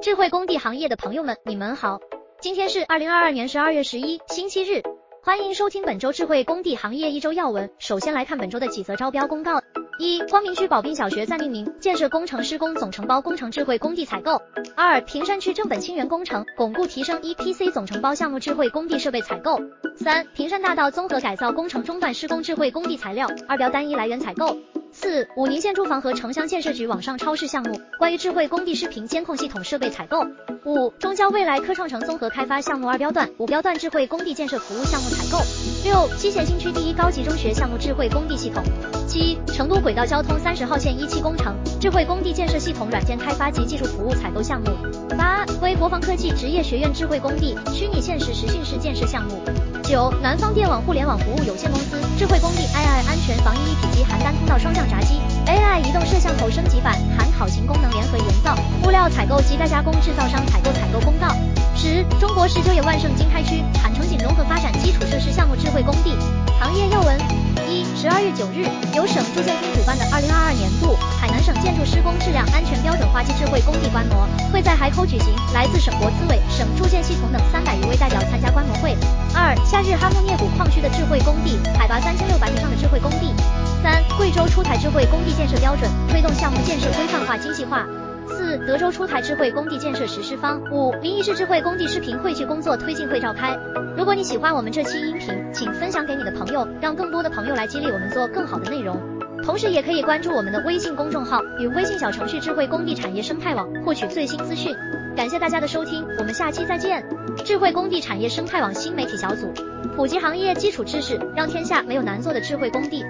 智慧工地行业的朋友们，你们好，今天是2022年12月11星期日，欢迎收听本周智慧工地行业一周要闻。首先来看本周的几则招标公告。1. 光明区宝滨小学暂命名，建设工程施工总承包工程智慧工地采购。2. 平山区正本清源工程，巩固提升 EPC 总承包项目智慧工地设备采购。3. 平山大道综合改造工程中段施工智慧工地材料二标单一来源采购。4. 武宁县住房和城乡建设局网上超市项目，关于智慧工地视频监控系统设备采购。5. 中交未来科创城综合开发项目二标段、五标段智慧工地建设服务项目采购。6. 西咸新区第一高级中学项目智慧工地系统。7. 成都轨道交通30号线1期工程智慧工地建设系统软件开发及技术服务采购项目。8. 为国防科技职业学院智慧工地虚拟现实实训室建设项目。9. 南方电网互联网服务有限公司智慧工地 AI 安全防疫一体机含单通道双向闸机 AI 移动摄像头升级版含考勤功能联合研造物料采购及代加工制造商采购公告。10. 中国19也万盛经开区产城景融合发展基础设施项目智慧工地行业要闻。12月9日，由省住建厅主办的2022年度海南省建筑施工质量安全标准化暨智慧工地观摩会在海口举行，来自省国资委、省住建系统等300余位代表参加观摩会。2. 夏日哈木聂谷矿区的智慧工地，海拔3600米上的智慧工地。3. 贵州出台智慧工地建设标准，推动项目建设规范化精细化。4. 德州出台智慧工地建设实施方。5. 临沂市智慧工地视频汇聚工作推进会召开。如果你喜欢我们这期音频，请分享给你的朋友，让更多的朋友来激励我们做更好的内容。同时也可以关注我们的微信公众号与微信小程序智慧工地产业生态网，获取最新资讯。感谢大家的收听，我们下期再见。智慧工地产业生态网新媒体小组，普及行业基础知识，让天下没有难做的智慧工地。